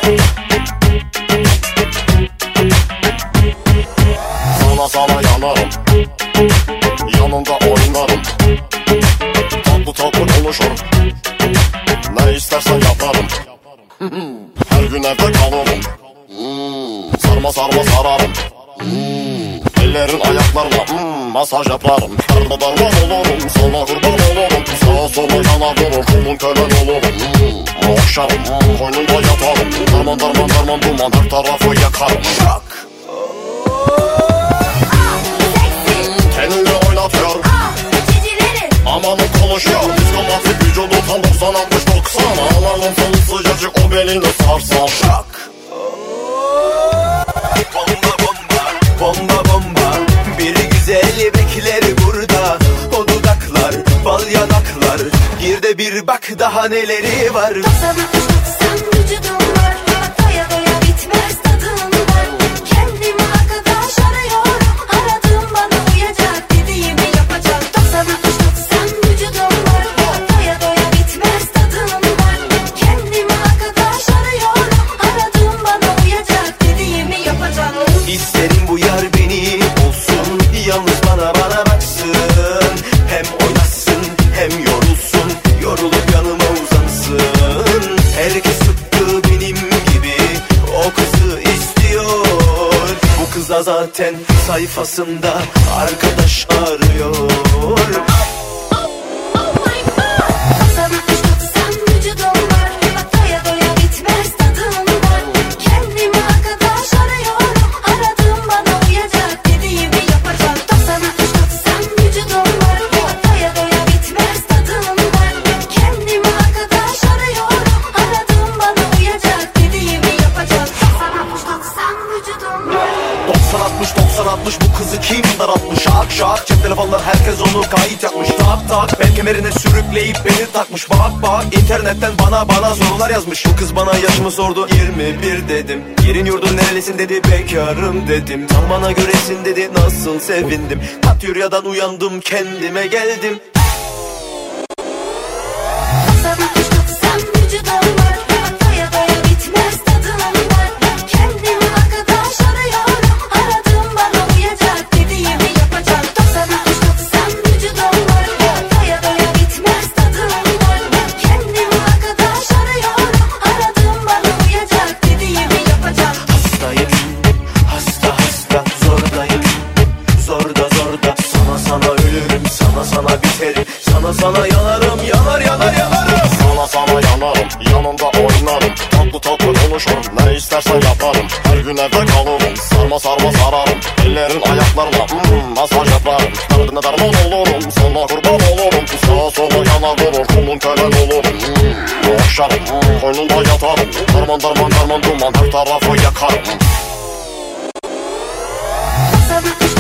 Sana yanarım, yanında oynarım. Tatlı tatlı konuşur, ne istersen yaparım. Her gün evde kalırım, sarma sarma sararım. Ellerin ayaklarla masaj yaparım. Darma darman olurum, sana kurban olurum. Sağa sola yana durur, kulun kölen olurum. Okşarım, koynunda yatarım. Darman darman darman duman, her tarafı yakarım. Şak! Kendini oynatıyor, amanın konuşuyor. Diskomatik vücudu tam 90-60-90. Ağlarım sonu sıcacık, o belini sarsan. Şak! Bomba bomba, bomba bomba. Bir güzel bekler burada. O dudaklar, bal yanaklar. Gir de bir bak daha neleri var. 90-60-90 vücudum var. Doya doya bitmez tadım var. Kendime arkadaş arıyorum. Aradığım bana uyacak, dediğimi yapacak. 90-60-90 vücudum var. Doya doya bitmez tadım var. Kendime arkadaş arıyorum. Aradığım bana uyacak, dediğimi yapacak. İsterim bu yar beni olsun. Yalnız bana baksın. Hem oynasın hem yorulsun. Yorulup yanıma uzansın. Herkes tıpkı benim gibi o kızı istiyor. Bu kız da zaten sayfasında arkadaş arıyor. 90-60-90 vücudum var. Doya doya bitmez tadım var. Kendime arkadaş arıyorum. Aradığım bana uyacak, dediğimi yapacak. 90-60-90 vücudum var. Doya doya bitmez tadım var. Kendime arkadaş arıyorum. Aradığım bana uyacak, dediğimi yapacak. 90-60-90 vücudum var. 90-60 bu kızı kim daraltmış? Şak şak cep telefonlar, herkes onu kayıt yapmış. Tak tak bel kemerine sürükleyip beni takmış. Bak bak internetten bana sorular yazmış. Bu kız bana yaşımı sordu, 21 dedim. Yerin yurdun nerelisin dedi, bekarım dedim. Tam bana göresin dedi, nasıl sevindim. Katyurya'dan uyandım, kendime geldim. 90-60-90 vücudum var. Doya doya bitmez tadım var. Kendime arkadaş arıyorum. Aradığım bana uyacak, dediğimi yapacak. 90-60-90 vücudum var. Doya doya bitmez tadım var. Kendime arkadaş arıyorum. Aradığım bana uyacak, dediğimi yapacak. Hastayım, hasta zordayım. Zorda sana ölürüm, sana biterim. Sana yanarım, yanarım. Sana yanarım, yanında oynarım. Tatlı tatlı konuşurum, ne istersen yaparım. Her gün evde kalırım, sarma sarma sararım. Ellerin ayaklarla masaj yaparım. Derdine derman olurum, sana kurban olurum. Sağa sola yana durur, kulun kölen olurum. Okşarım, koynunda yatarım. Darman darman darman duman, her tarafı yakarım. 90-60-90